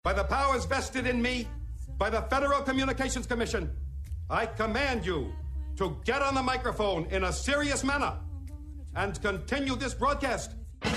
by the powers vested in me by the Federal Communications Commission, I command you to get on the microphone in a serious manner and continue this broadcast.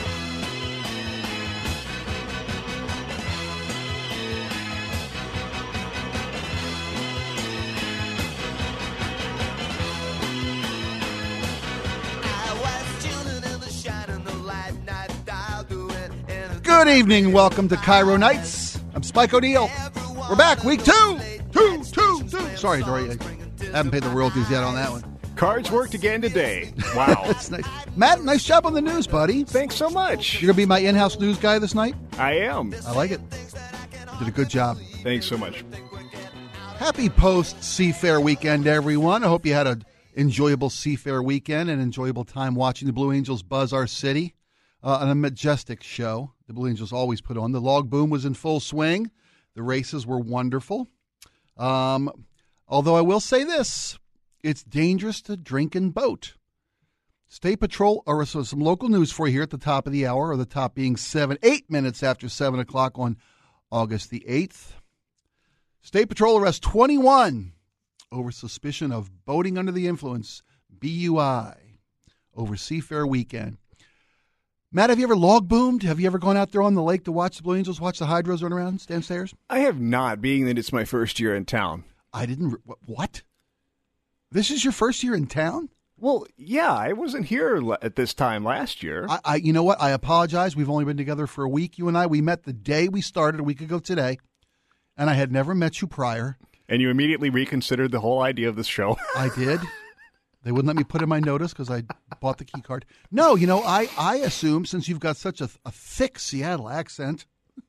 Good evening. Welcome to Cairo Nights. I'm Spike O'Neill. We're back. Week two. Sorry, Dory. I haven't paid the royalties yet on that one. Cards worked again today. Wow. That's nice. Matt, nice job on the news, buddy. Thanks so much. You're going to be my in-house news guy this night? I am. I like it. Did a good job. Thanks so much. Happy post-Seafair weekend, everyone. I hope you had an enjoyable Seafair weekend and enjoyable time watching the Blue Angels buzz our city on a majestic show the Blue Angels always put on. The log boom was in full swing. The races were wonderful. Although I will say this, it's dangerous to drink and boat. State Patrol, or some local news for you here at the top of the hour, or the top being 8 minutes after 7 o'clock on August the 8th. State Patrol arrests 21 over suspicion of boating under the influence, BUI, over Seafair weekend. Matt, have you ever log boomed? Have you ever gone out there on the lake to watch the Blue Angels, watch the hydros run around downstairs? I have not, being that it's my first year in town. I didn't. What? This is your first year in town? Well, yeah, I wasn't here at this time last year. You know what? I apologize. We've only been together for a week, you and I. We met the day we started, a week ago today, and I had never met you prior. And you immediately reconsidered the whole idea of this show. I did. They wouldn't let me put in my notice because I bought the key card. No, you know, I assume since you've got such a thick Seattle accent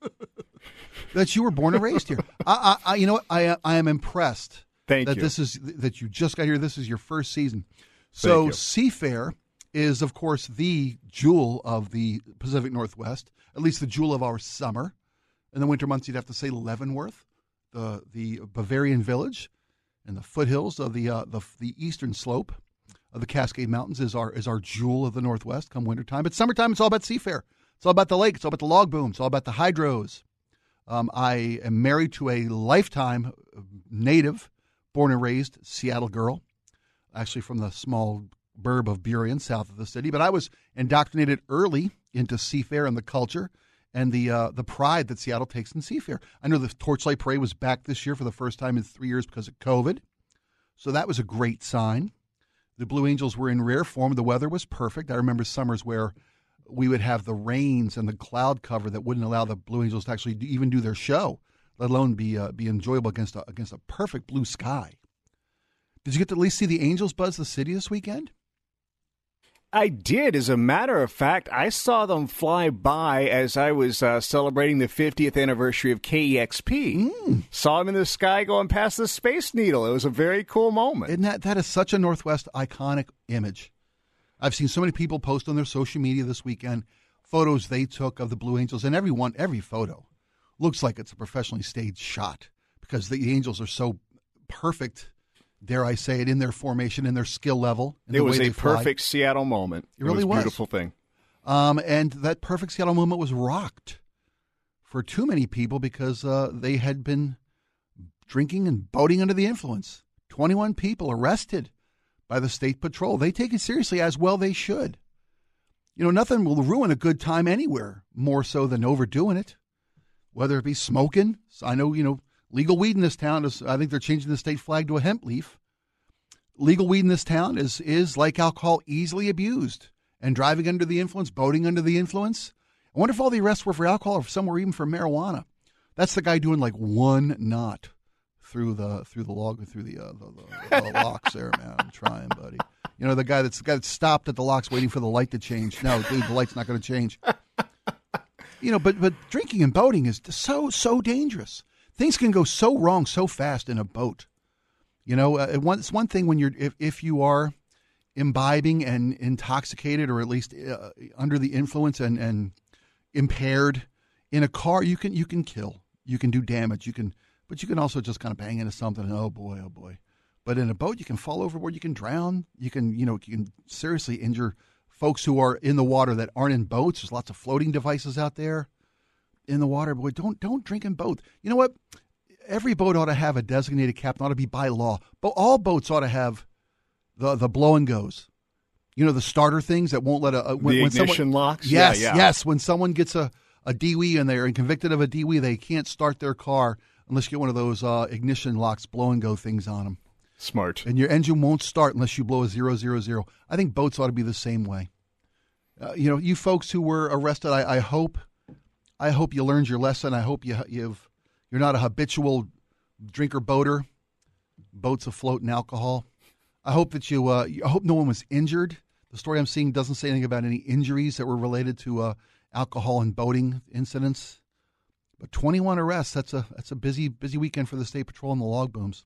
that you were born and raised here. You know what? I am impressed. Thank you. That you just got here. This is your first season. So Seafair is, of course, the jewel of the Pacific Northwest, at least the jewel of our summer. In the winter months, you'd have to say Leavenworth, the Bavarian village, and the foothills of the eastern slope of the Cascade Mountains is our jewel of the Northwest come wintertime. But summertime, it's all about Seafair. It's all about the lake. It's all about the log boom. It's all about the hydros. I am married to a lifetime native, born and raised Seattle girl, actually from the small burb of Burien, south of the city. But I was indoctrinated early into Seafair and the culture and the pride that Seattle takes in Seafair. I know the Torchlight Parade was back this year for the first time in 3 years because of COVID. So that was a great sign. The Blue Angels were in rare form. The weather was perfect. I remember summers where we would have the rains and the cloud cover that wouldn't allow the Blue Angels to actually even do their show, let alone be enjoyable against a perfect blue sky. Did you get to at least see the Angels buzz the city this weekend? I did. As a matter of fact, I saw them fly by as I was celebrating the 50th anniversary of KEXP. Saw them in the sky going past the Space Needle. It was a very cool moment. Isn't that is such a Northwest iconic image. I've seen so many people post on their social media this weekend photos they took of the Blue Angels, and every photo looks like it's a professionally staged shot because the Angels are so perfect, dare I say it, in their formation, in their skill level. It was a perfect Seattle moment. It really was. A beautiful thing. And that perfect Seattle moment was rocked for too many people because they had been drinking and boating under the influence. 21 people arrested by the State Patrol. They take it seriously, as well they should. You know, nothing will ruin a good time anywhere more so than overdoing it, whether it be smoking. I know, legal weed in this town is, I think they're changing the state flag to a hemp leaf. Legal weed in this town is like alcohol, easily abused. And driving under the influence, boating under the influence. I wonder if all the arrests were for alcohol or some were even for marijuana. That's the guy doing like one knot through the locks there, man. I'm trying, buddy. You know, the guy that's stopped at the locks waiting for the light to change. No, dude, the light's not going to change. But drinking and boating is so dangerous. Things can go so wrong so fast in a boat. It's one thing when if you are imbibing and intoxicated, or at least under the influence and impaired in a car, you can kill, you can do damage, but you can also just kind of bang into something. And oh boy. But in a boat, you can fall overboard, you can drown, you can seriously injure folks who are in the water that aren't in boats. There's lots of floating devices out there. in the water, boy, don't drink in boat. You know what? Every boat ought to have a designated captain. Ought to be by law. But all boats ought to have the blow and goes. You know, the starter things that won't let the ignition locks. Yes, yeah. yes. When someone gets a DWI and they're convicted of a DWI, they can't start their car unless you get one of those ignition locks, blow and go things on them. Smart. And your engine won't start unless you blow a 000. I think boats ought to be the same way. You folks who were arrested, I hope you learned your lesson. I hope you're not a habitual drinker boater, boats afloat in alcohol. I hope that I hope no one was injured. The story I'm seeing doesn't say anything about any injuries that were related to alcohol and boating incidents. But 21 arrests, that's a busy weekend for the State Patrol and the log booms.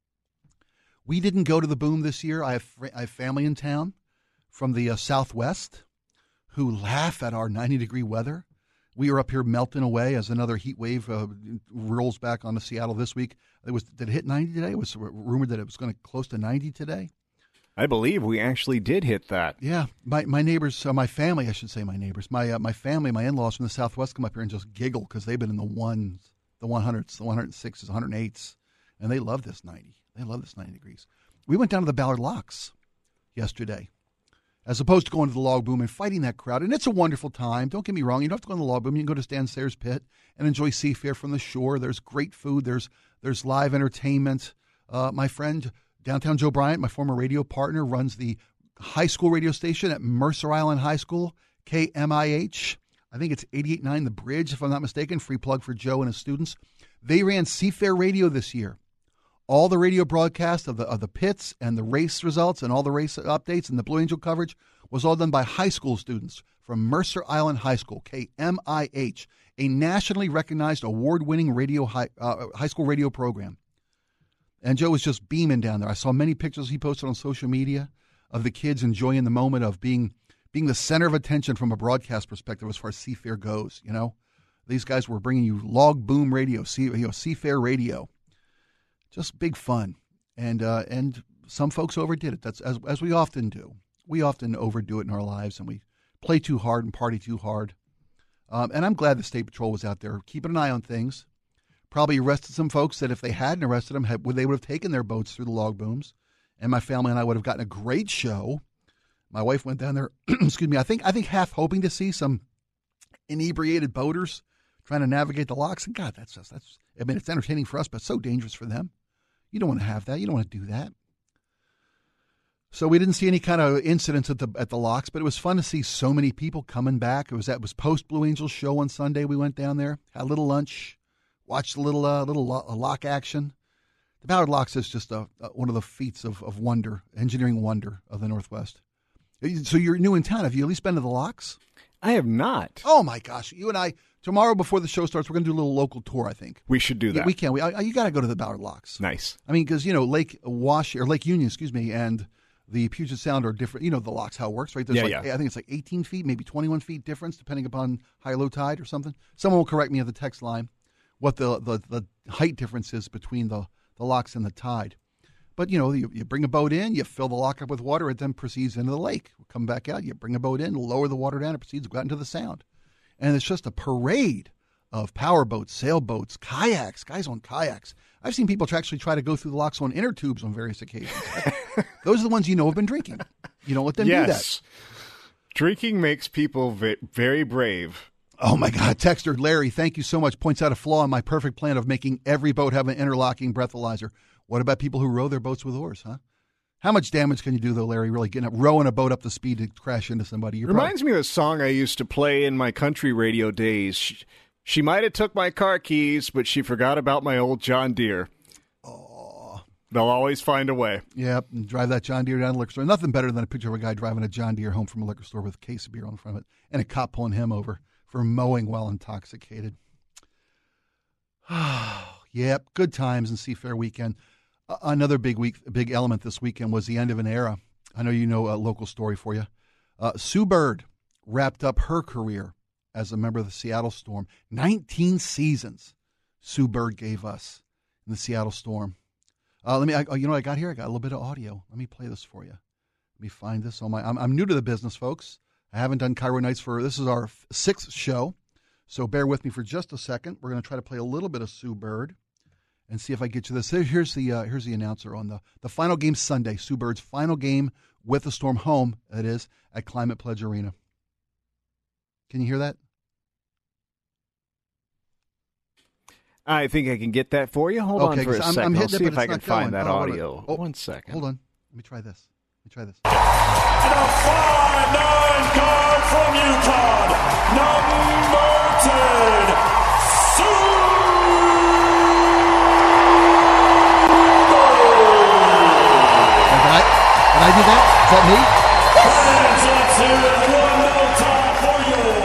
We didn't go to the boom this year. I have family in town from the Southwest who laugh at our 90-degree weather. We are up here melting away as another heat wave rolls back onto Seattle this week. Did it hit 90 today? It was rumored that it was going to close to 90 today. I believe we actually did hit that. Yeah, my neighbors, my family, I should say my neighbors, my family, my in-laws from the Southwest come up here and just giggle because they've been in the 100s, the 106s, 108s, and they love this 90. They love this 90 degrees. We went down to the Ballard Locks yesterday, as opposed to going to the log boom and fighting that crowd. And it's a wonderful time. Don't get me wrong. You don't have to go to the log boom. You can go to Stan Sayers Pit and enjoy seafair from the shore. There's great food. There's live entertainment. My friend, Downtown Joe Bryant, my former radio partner, runs the high school radio station at Mercer Island High School, KMIH. I think it's 88.9 The Bridge, if I'm not mistaken. Free plug for Joe and his students. They ran Seafair Radio this year. All the radio broadcasts of the pits and the race results and all the race updates and the Blue Angel coverage was all done by high school students from Mercer Island High School, KMIH, a nationally recognized award-winning high school radio program. And Joe was just beaming down there. I saw many pictures he posted on social media of the kids enjoying the moment of being the center of attention from a broadcast perspective as far as Seafair goes. You know, these guys were bringing you log boom radio, Seafair radio. Just big fun, and some folks overdid it. That's as we often do. We often overdo it in our lives, and we play too hard and party too hard. And I'm glad the State Patrol was out there keeping an eye on things. Probably arrested some folks that if they hadn't arrested them, they would have taken their boats through the log booms, and my family and I would have gotten a great show. My wife went down there. Excuse me. I think half hoping to see some inebriated boaters trying to navigate the locks. And God, that's. I mean, it's entertaining for us, but so dangerous for them. You don't want to have that. You don't want to do that. So we didn't see any kind of incidents at the locks, but it was fun to see so many people coming back. It was post Blue Angels show on Sunday. We went down there, had a little lunch, watched a little lock action. The Ballard Locks is just one of the feats of wonder, engineering wonder of the Northwest. So you're new in town. Have you at least been to the locks? I have not. Oh my gosh! You and I. Tomorrow, before the show starts, we're going to do a little local tour, I think. We should do that. Yeah, we can. You got to go to the Ballard Locks. Nice. I mean, because, Lake Union, and the Puget Sound are different. You know the locks, how it works, right? There's I think it's like 18 feet, maybe 21 feet difference, depending upon high or low tide or something. Someone will correct me at the text line what the height difference is between the locks and the tide. But, you bring a boat in, you fill the lock up with water, it then proceeds into the lake. Come back out, you bring a boat in, lower the water down, it proceeds to go out into the Sound. And it's just a parade of power boats, sailboats, kayaks, guys on kayaks. I've seen people actually try to go through the locks on inner tubes on various occasions. Those are the ones have been drinking. You don't let them do that. Yes. Drinking makes people very brave. Oh, my God. Texter Larry, thank you so much. Points out a flaw in my perfect plan of making every boat have an interlocking breathalyzer. What about people who row their boats with oars, huh? How much damage can you do, though, Larry, really rowing a boat up the speed to crash into somebody? Reminds me of a song I used to play in my country radio days. She might have took my car keys, but she forgot about my old John Deere. Oh. They'll always find a way. Yep, and drive that John Deere down to the liquor store. Nothing better than a picture of a guy driving a John Deere home from a liquor store with a case of beer on the front of it and a cop pulling him over for mowing while intoxicated. Yep, good times in Seafair weekend. Another big element this weekend was the end of an era. I know you know a local story for you. Sue Bird wrapped up her career as a member of the Seattle Storm. 19 seasons Sue Bird gave us in the Seattle Storm. I got here? I got a little bit of audio. Let me play this for you. Let me find this on I'm new to the business, folks. I haven't done Cairo Nights this is our 6th show. So bear with me for just a second. We're going to try to play a little bit of Sue Bird and see if I get you this. Here's the announcer on the final game Sunday. Sue Bird's final game with the Storm home, that is, at Climate Pledge Arena. Can you hear that? I think I can get that for you. Hold on for a second. I'll see if I can find that audio. 1 second. Hold on. Let me try this. And a 5'9" guard from UConn, number 10, Sue Bird. Did I do that? Is that me? Fans, let's hear it one more time for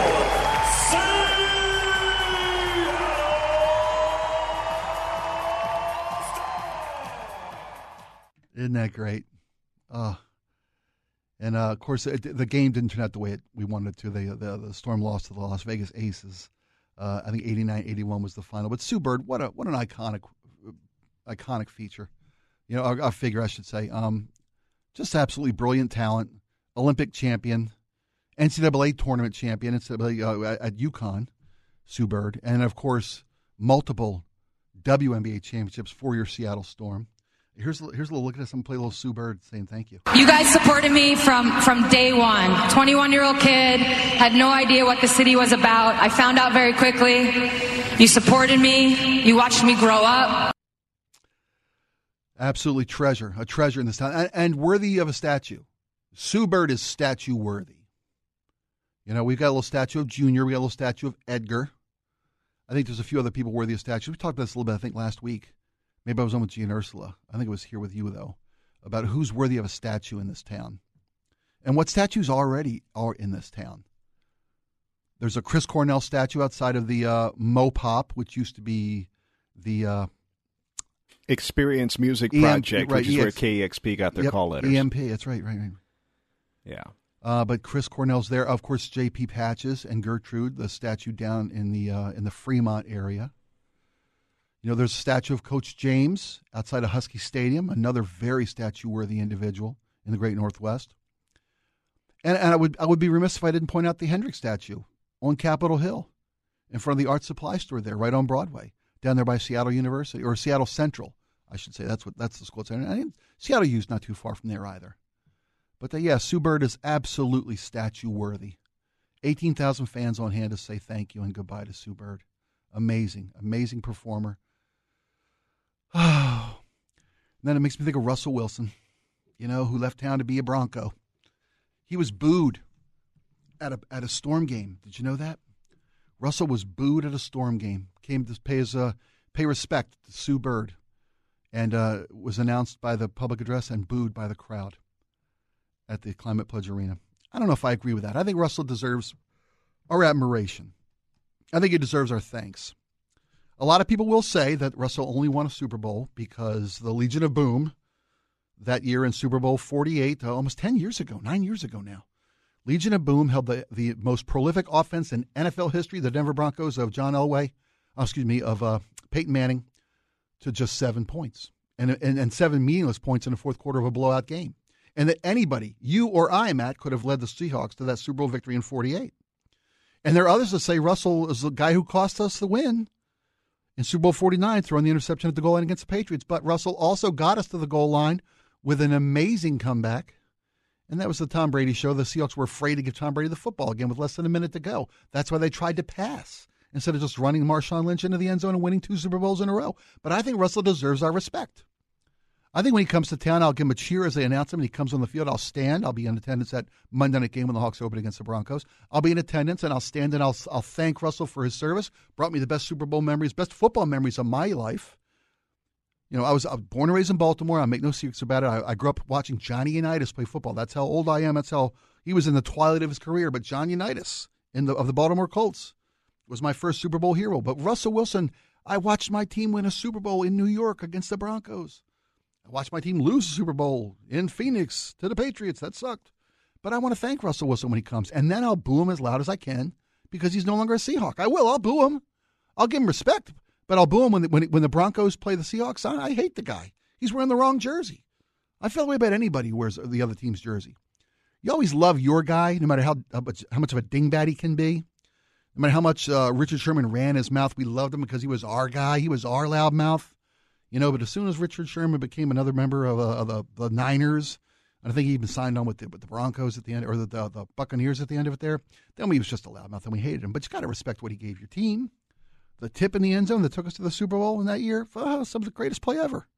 your Isn't that great? And, of course, the game didn't turn out the way we wanted it to. The Storm lost to the Las Vegas Aces. I think 89-81 was the final. But Sue Bird, what an iconic feature. A figure, I should say. Just absolutely brilliant talent, Olympic champion, NCAA tournament champion at UConn, Sue Bird. And, of course, multiple WNBA championships for your Seattle Storm. Here's a little look at this. I'm going to play a little Sue Bird saying thank you. You guys supported me from day one. 21-year-old kid, had no idea what the city was about. I found out very quickly. You supported me. You watched me grow up. Absolutely a treasure in this town, and worthy of a statue. Sue Bird is statue worthy. We've got a little statue of Junior. We got a little statue of Edgar. I think there's a few other people worthy of statues. We talked about this a little bit, I think, last week. Maybe I was on with G and Ursula. I think it was here with you, though, about who's worthy of a statue in this town and what statues already are in this town. There's a Chris Cornell statue outside of the Mopop, which used to be the Experience Music Project, which is where KEXP got their call letters. EMP, that's right. Yeah. But Chris Cornell's there. Of course, J.P. Patches and Gertrude, the statue down in the Fremont area. There's a statue of Coach James outside of Husky Stadium, another very statue-worthy individual in the Great Northwest. And I would be remiss if I didn't point out the Hendricks statue on Capitol Hill in front of the art supply store there, right on Broadway, down there by Seattle University, or Seattle Central, I should say. That's the school. And Seattle U's not too far from there either. But Sue Bird is absolutely statue-worthy. 18,000 fans on hand to say thank you and goodbye to Sue Bird. Amazing performer. Oh, and then it makes me think of Russell Wilson, who left town to be a Bronco. He was booed at a Storm game. Did you know that? Russell was booed at a Storm game. Came to pay respect to Sue Bird, and was announced by the public address and booed by the crowd at the Climate Pledge Arena. I don't know if I agree with that. I think Russell deserves our admiration. I think he deserves our thanks. A lot of people will say that Russell only won a Super Bowl because the Legion of Boom that year in Super Bowl 48, almost 10 years ago, 9 years ago now, Legion of Boom held the most prolific offense in NFL history, the Denver Broncos of Peyton Manning, to just 7 points and 7 meaningless points in the fourth quarter of a blowout game. And that anybody, you or I, Matt, could have led the Seahawks to that Super Bowl victory in 48. And there are others that say Russell is the guy who cost us the win in Super Bowl 49, throwing the interception at the goal line against the Patriots. But Russell also got us to the goal line with an amazing comeback, and that was the Tom Brady show. The Seahawks were afraid to give Tom Brady the football again with less than a minute to go. That's why they tried to pass instead of just running Marshawn Lynch into the end zone and winning 2 Super Bowls in a row. But I think Russell deserves our respect. I think when he comes to town, I'll give him a cheer as they announce him. When he comes on the field, I'll stand. I'll be in attendance at Monday night game when the Hawks open against the Broncos. I'll be in attendance, and I'll stand and I'll thank Russell for his service. Brought me the best Super Bowl memories, best football memories of my life. I was born and raised in Baltimore. I make no secrets about it. I grew up watching Johnny Unitas play football. That's how old I am. That's how he was in the twilight of his career. But John Unitas of the Baltimore Colts was my first Super Bowl hero. But Russell Wilson, I watched my team win a Super Bowl in New York against the Broncos. I watched my team lose the Super Bowl in Phoenix to the Patriots. That sucked. But I want to thank Russell Wilson when he comes. And then I'll boo him as loud as I can because he's no longer a Seahawk. I will. I'll boo him. I'll give him respect. But I'll boo him when the Broncos play the Seahawks. I hate the guy. He's wearing the wrong jersey. I feel the way about anybody who wears the other team's jersey. You always love your guy, no matter how much of a dingbat he can be. No matter how much Richard Sherman ran his mouth, we loved him because he was our guy. He was our loudmouth. But as soon as Richard Sherman became another member of the Niners, and I think he even signed on with the Broncos at the end, or the Buccaneers at the end of it there, then he was just a loudmouth and we hated him. But you got to respect what he gave your team. The tip in the end zone that took us to the Super Bowl in that year, some of the greatest play ever.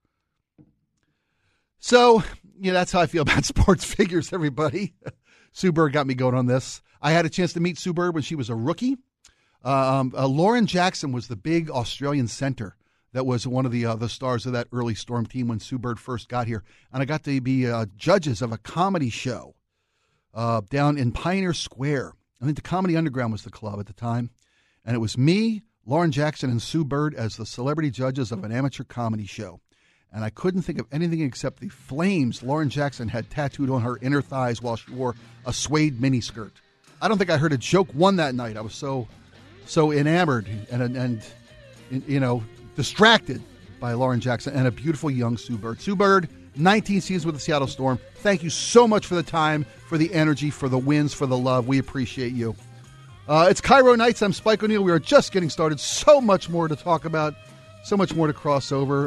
So, that's how I feel about sports figures, everybody. Sue Bird got me going on this. I had a chance to meet Sue Bird when she was a rookie. Lauren Jackson was the big Australian center that was one of the stars of that early Storm team when Sue Bird first got here. And I got to be judges of a comedy show down in Pioneer Square. I think the Comedy Underground was the club at the time. And it was me, Lauren Jackson, and Sue Bird as the celebrity judges of an amateur comedy show. And I couldn't think of anything except the flames Lauren Jackson had tattooed on her inner thighs while she wore a suede miniskirt. I don't think I heard a joke one that night. I was so enamored and distracted by Lauren Jackson and a beautiful young Sue Bird. Sue Bird, 19 seasons with the Seattle Storm. Thank you so much for the time, for the energy, for the wins, for the love. We appreciate you. It's Cairo Nights. I'm Spike O'Neill. We are just getting started. So much more to talk about. So much more to cross over.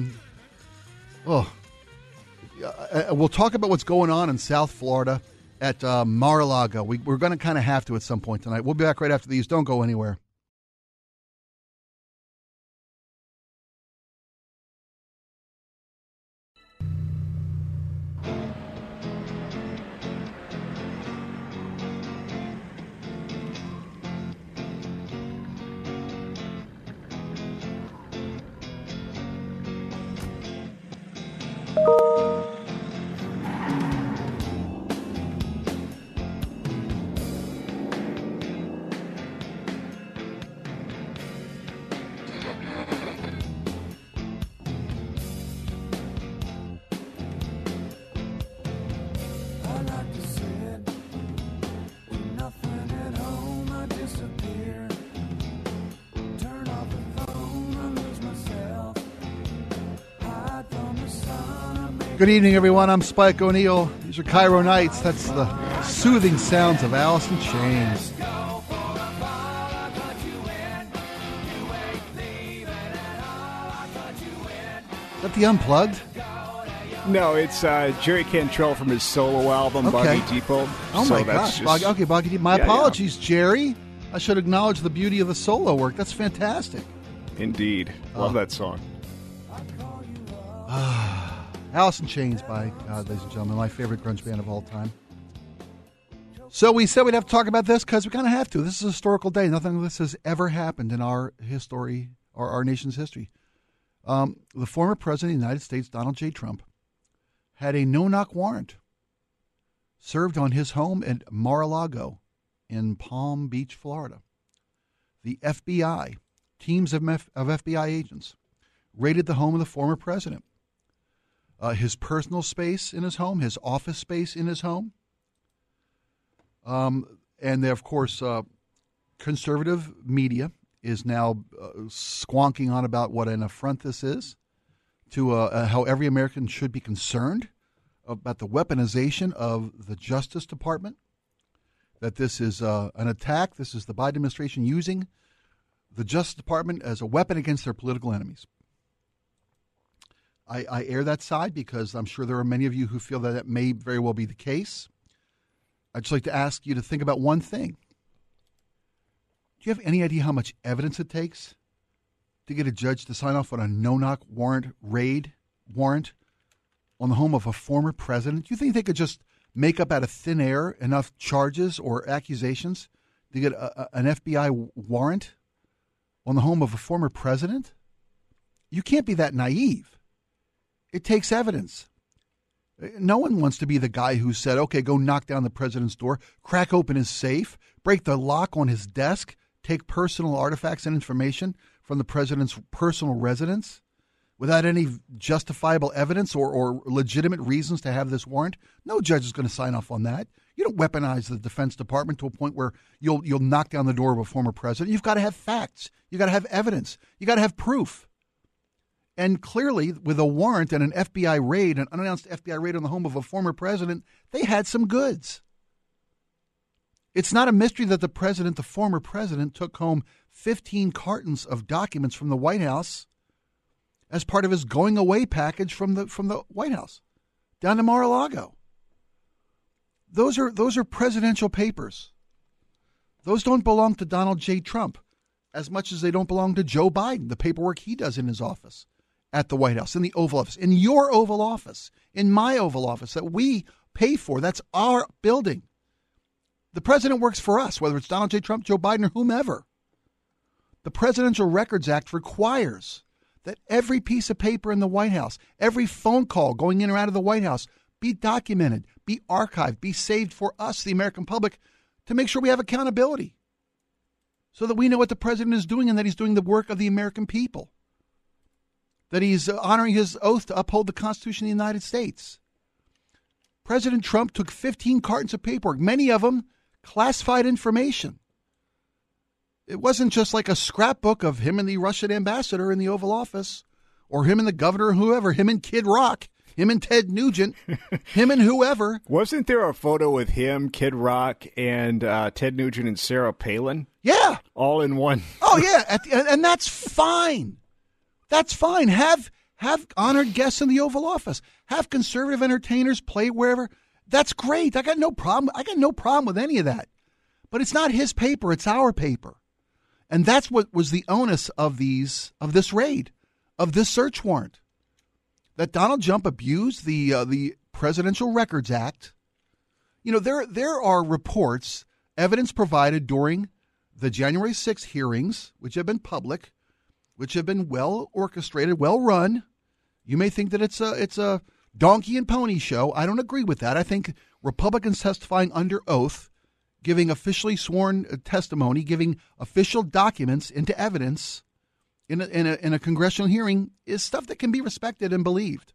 We'll talk about what's going on in South Florida at Mar-a-Lago. We're going to kind of have to at some point tonight. We'll be back right after these. Don't go anywhere. Good evening, everyone. I'm Spike O'Neill. These are Cairo Nights. That's the soothing sounds of Alice in Chains. Is that the Unplugged? No, it's Jerry Cantrell from his solo album, Okay. Boggy Depot. Oh, my gosh. Boggy Depot. My apologies, Jerry. I should acknowledge the beauty of the solo work. That's fantastic. Indeed. Love that song. Alice in Chains by, ladies and gentlemen, my favorite grunge band of all time. So we said we'd have to talk about this because we kind of have to. This is a historical day. Nothing like this has ever happened in our history or our nation's history. The former president of the United States, Donald J. Trump, had a no-knock warrant served on his home at Mar-a-Lago in Palm Beach, Florida. The FBI, teams of FBI agents, raided the home of the former president. His personal space in his home, his office space in his home. And they, of course, conservative media is now squonking on about what an affront this is to how every American should be concerned about the weaponization of the Justice Department, that this is an attack. This is the Biden administration using the Justice Department as a weapon against their political enemies. I air that side because I'm sure there are many of you who feel that that may very well be the case. I'd just like to ask you to think about one thing. Do you have any idea how much evidence it takes to get a judge to sign off on a no-knock raid warrant on the home of a former president? Do you think they could just make up out of thin air enough charges or accusations to get an FBI warrant on the home of a former president? You can't be that naive. It takes evidence. No one wants to be the guy who said, okay, go knock down the president's door, crack open his safe, break the lock on his desk, take personal artifacts and information from the president's personal residence without any justifiable evidence or legitimate reasons to have this warrant. No judge is going to sign off on that. You don't weaponize the Defense Department to a point where you'll knock down the door of a former president. You've got to have facts. You've got to have evidence. You've got to have proof. And clearly, with a warrant and an FBI raid, an unannounced FBI raid on the home of a former president, they had some goods. It's not a mystery that the former president, took home 15 cartons of documents from the White House as part of his going away package from the White House down to Mar-a-Lago. Those are presidential papers. Those don't belong to Donald J. Trump as much as they don't belong to Joe Biden, the paperwork he does in his office at the White House, in the Oval Office, in your Oval Office, in my Oval Office that we pay for. That's our building. The president works for us, whether it's Donald J. Trump, Joe Biden, or whomever. The Presidential Records Act requires that every piece of paper in the White House, every phone call going in or out of the White House, be documented, be archived, be saved for us, the American public, to make sure we have accountability so that we know what the president is doing and that he's doing the work of the American people, that he's honoring his oath to uphold the Constitution of the United States. President Trump took 15 cartons of paperwork, many of them classified information. It wasn't just like a scrapbook of him and the Russian ambassador in the Oval Office, or him and the governor or whoever, him and Kid Rock, him and Ted Nugent, him and whoever. Wasn't there a photo with him, Kid Rock, and Ted Nugent and Sarah Palin? Yeah. All in one. Oh, yeah. And that's fine. That's fine. Have honored guests in the Oval Office. Have conservative entertainers play wherever. That's great. I got no problem. With any of that. But it's not his paper. It's our paper. And that's what was the onus of this raid, of this search warrant, that Donald Trump abused the Presidential Records Act. You know, there are reports, evidence provided during the January 6th hearings, which have been public, which have been well orchestrated, well run. You may think that it's a donkey and pony show. I don't agree with that. I think Republicans testifying under oath, giving officially sworn testimony, giving official documents into evidence in a congressional hearing is stuff that can be respected and believed.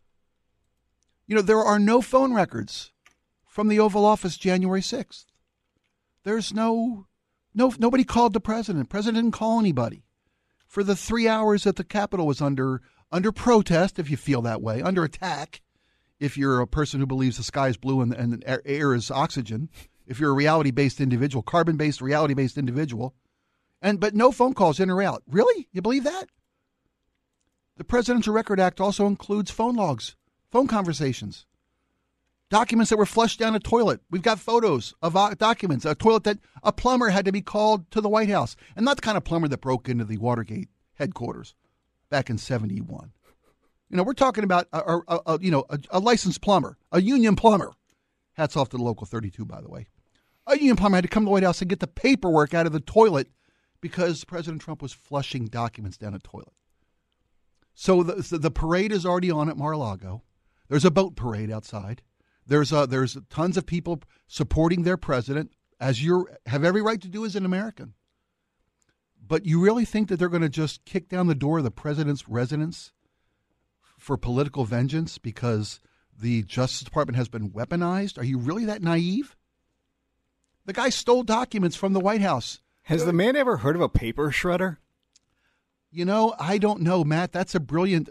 You know, there are no phone records from the Oval Office January 6th. There's nobody called the president. President didn't call anybody for the 3 hours that the Capitol was under protest, if you feel that way, under attack, if you're a person who believes the sky is blue and the air is oxygen. If you're a reality-based individual, carbon-based, reality-based individual, but no phone calls in or out. Really? You believe that? The Presidential Record Act also includes phone logs, phone conversations, documents that were flushed down a toilet. We've got photos of documents, a toilet that a plumber had to be called to the White House, and not the kind of plumber that broke into the Watergate headquarters back in '71. You know, we're talking about a licensed plumber, a union plumber. Hats off to the Local 32, by the way. A union plumber had to come to the White House and get the paperwork out of the toilet because President Trump was flushing documents down a toilet. So the parade is already on at Mar-a-Lago. There's a boat parade outside. There's tons of people supporting their president, as you have every right to do as an American. But you really think that they're going to just kick down the door of the president's residence for political vengeance because the Justice Department has been weaponized? Are you really that naive? The guy stole documents from the White House. Has the man ever heard of a paper shredder? You know, I don't know, Matt. That's a brilliant...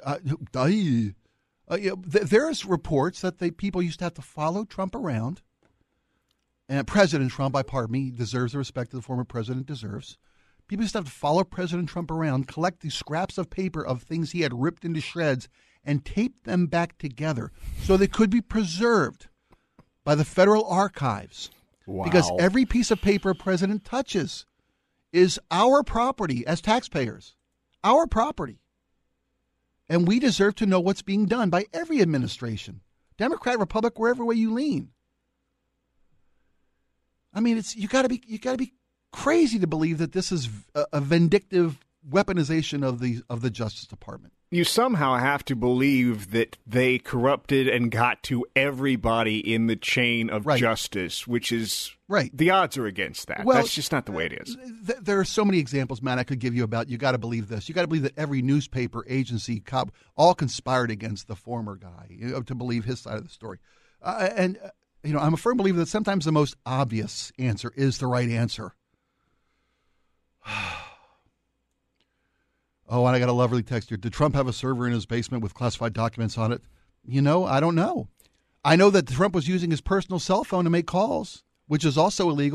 there's reports that people used to have to follow Trump around. And President Trump, deserves the respect that the former president deserves. People used to have to follow President Trump around, collect these scraps of paper of things he had ripped into shreds, and tape them back together so they could be preserved by the federal archives. Wow. Because every piece of paper a president touches is our property as taxpayers, our property. And we deserve to know what's being done by every administration, Democrat, Republican, wherever way you lean. I mean, you got to be crazy to believe that this is a vindictive weaponization of the Justice Department. You somehow have to believe that they corrupted and got to everybody in the chain of justice, which is the odds are against that. Well, that's just not the way it is. There are so many examples, Matt, I could give you about you got to believe this. You got to believe that every newspaper, agency, cop, all conspired against the former guy to believe his side of the story. I'm a firm believer that sometimes the most obvious answer is the right answer. Oh, and I got a lovely text here. Did Trump have a server in his basement with classified documents on it? You know, I don't know. I know that Trump was using his personal cell phone to make calls, which is also illegal.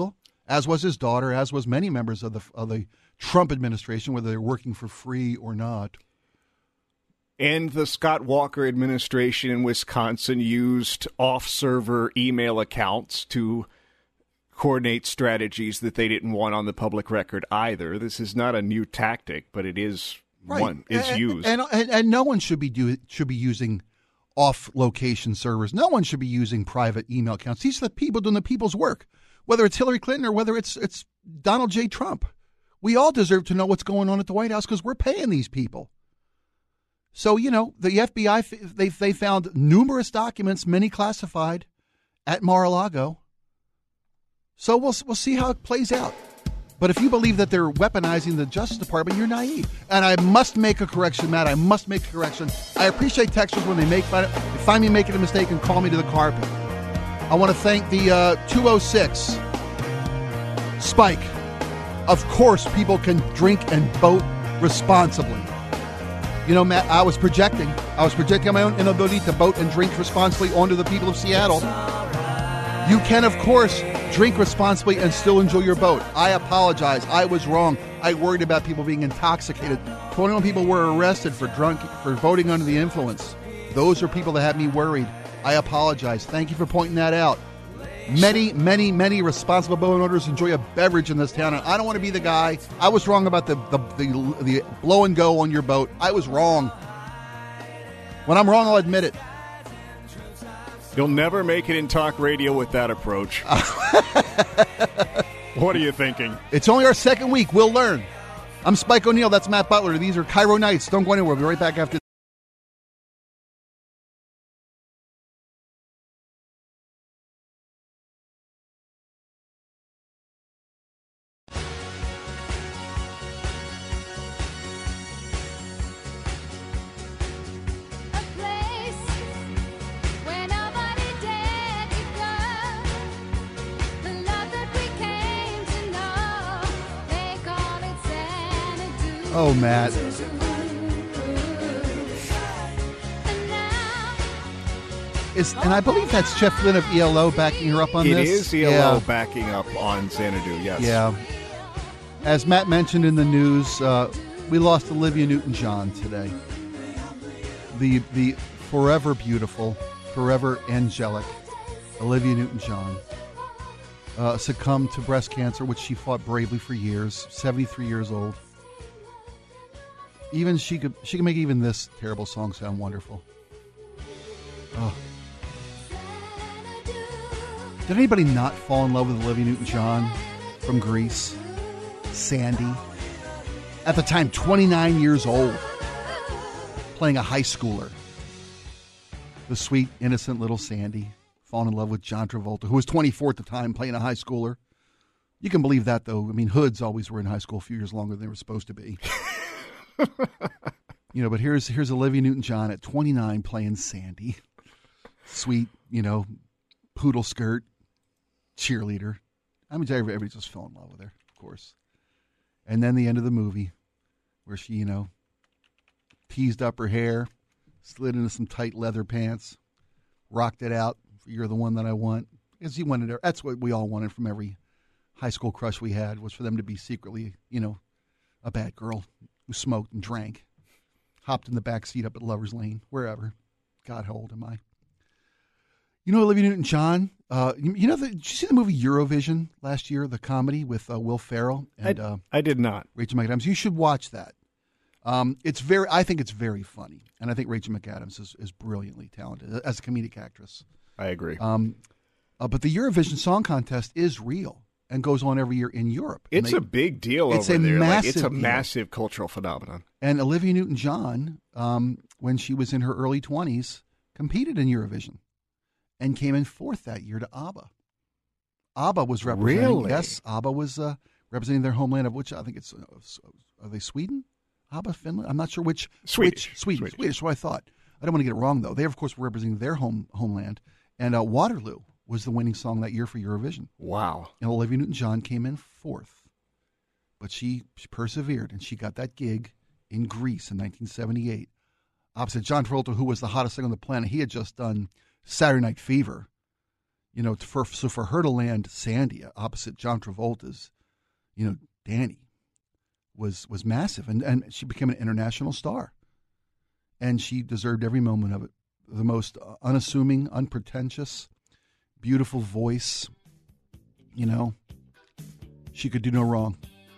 as was his daughter, as was many members of the Trump administration, whether they're working for free or not. And the Scott Walker administration in Wisconsin used off-server email accounts to coordinate strategies that they didn't want on the public record either. This is not a new tactic, but it is one is used. And no one should be using off-location servers. No one should be using private email accounts. These are the people doing the people's work, whether it's Hillary Clinton or whether it's Donald J. Trump. We all deserve to know what's going on at the White House because we're paying these people. So, the FBI, they found numerous documents, many classified, at Mar-a-Lago. So we'll see how it plays out. But if you believe that they're weaponizing the Justice Department, you're naive. And I must make a correction, Matt. I must make a correction. I appreciate texters when they find me making a mistake and call me to the carpet. I want to thank the 206 Spike. Of course, people can drink and boat responsibly. Matt, I was projecting my own inability to boat and drink responsibly onto the people of Seattle. You can, of course, drink responsibly and still enjoy your boat. I apologize. I was wrong. I worried about people being intoxicated. 21 people were arrested for voting under the influence. Those are people that had me worried. I apologize. Thank you for pointing that out. Many, many, many responsible boat owners enjoy a beverage in this town, and I don't want to be the guy. I was wrong about the blow and go on your boat. I was wrong. When I'm wrong, I'll admit it. You'll never make it in talk radio with that approach. What are you thinking? It's only our second week. We'll learn. I'm Spike O'Neill. That's Matt Butler. These are Cairo Nights. Don't go anywhere. We'll be right back after. Oh, Matt. And I believe that's Jeff Lynne of ELO backing her up on this. It is ELO backing up on Xanadu, yes. Yeah. As Matt mentioned in the news, we lost Olivia Newton-John today. The forever beautiful, forever angelic Olivia Newton-John succumbed to breast cancer, which she fought bravely for years, 73 years old. Even she could make even this terrible song sound wonderful. Oh. Did anybody not fall in love with Olivia Newton-John from Grease? Sandy. At the time, 29 years old. Playing a high schooler. The sweet, innocent little Sandy. Falling in love with John Travolta, who was 24 at the time, playing a high schooler. You can believe that, though. I mean, hoods always were in high school a few years longer than they were supposed to be. But here's Olivia Newton-John at 29 playing Sandy. Sweet, poodle skirt, cheerleader. I mean, everybody just fell in love with her, of course. And then the end of the movie where she, teased up her hair, slid into some tight leather pants, rocked it out. You're the one that I want. Because you wanted her. That's what we all wanted from every high school crush we had, was for them to be secretly, a bad girl who smoked and drank, hopped in the back seat up at Lover's Lane, wherever. God, how old am I? Olivia Newton-John, did you see the movie Eurovision last year, the comedy with Will Ferrell? And I did not. Rachel McAdams. You should watch that. I think it's very funny, and I think Rachel McAdams is brilliantly talented as a comedic actress. I agree. But the Eurovision Song Contest is real and goes on every year in Europe. It's a big deal over there. It's a massive cultural phenomenon. And Olivia Newton-John, when she was in her early 20s, competed in Eurovision and came in fourth that year to ABBA. ABBA was representing. Really? Yes, ABBA was representing their homeland, of which I think it's, are they Sweden? ABBA, Finland? I'm not sure which. Swedish. Swedish, what I thought. I don't want to get it wrong, though. They, of course, were representing their homeland. And Waterloo was the winning song that year for Eurovision. Wow. And Olivia Newton-John came in fourth. But she persevered, and she got that gig in Greece in 1978. Opposite John Travolta, who was the hottest thing on the planet. He had just done Saturday Night Fever. for her to land Sandy opposite John Travolta's, Danny was massive, and she became an international star, and she deserved every moment of it. The most unassuming, unpretentious, beautiful voice. She could do no wrong.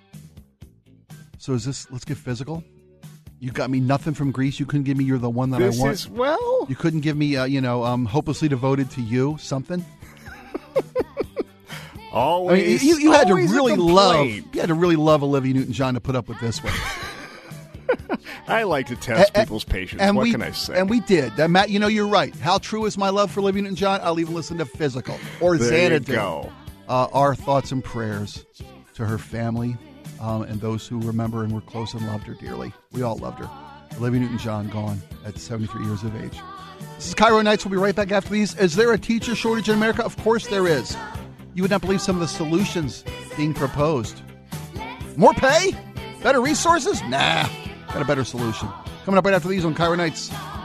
So let's get physical. You got me nothing from Grease. You couldn't give me You're the One That I Want. You couldn't give me, Hopelessly Devoted to You, something. Always. I mean, you had to really love Olivia Newton-John to put up with this one. I like to test people's patience. What can I say? And we did. Matt, you're right. How true is my love for Olivia Newton-John? I'll even listen to Physical or Xanadu. Go. Our thoughts and prayers to her family. And those who remember and were close and loved her dearly. We all loved her. Olivia Newton-John gone at 73 years of age. This is Cairo Nights. We'll be right back after these. Is there a teacher shortage in America? Of course there is. You would not believe some of the solutions being proposed. More pay? Better resources? Nah. Got a better solution. Coming up right after these on Cairo Nights.